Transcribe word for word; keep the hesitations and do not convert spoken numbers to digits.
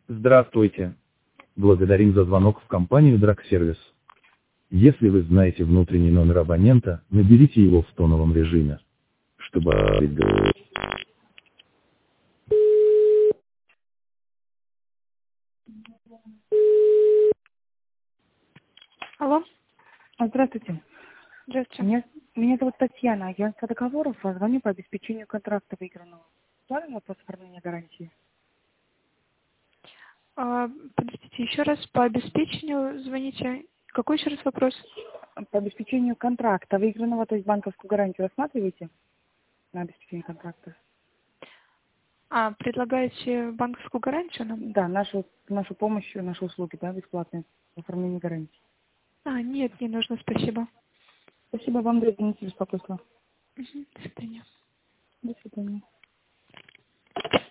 Здравствуйте. Благодарим за звонок в компанию Драгсервис. Если вы знаете внутренний номер абонента, наберите его в тоновом режиме. Чтобы открыть говор- Алло, Здравствуйте. здравствуйте. Меня, меня зовут Татьяна, агентство договоров, а звоню по обеспечению контракта выигранного. Правильно вопрос оформления гарантии? А, подождите, еще раз по обеспечению звоните. Какой еще раз вопрос? По обеспечению контракта выигранного, то есть банковскую гарантию рассматриваете на обеспечение контракта? А, предлагаете банковскую гарантию нам? Да, нашу, нашу помощь, наши услуги, да, бесплатные в оформлении гарантии. А, нет, не нужно, спасибо. Спасибо вам, за беспокойство. Мгм, до свидания. До свидания.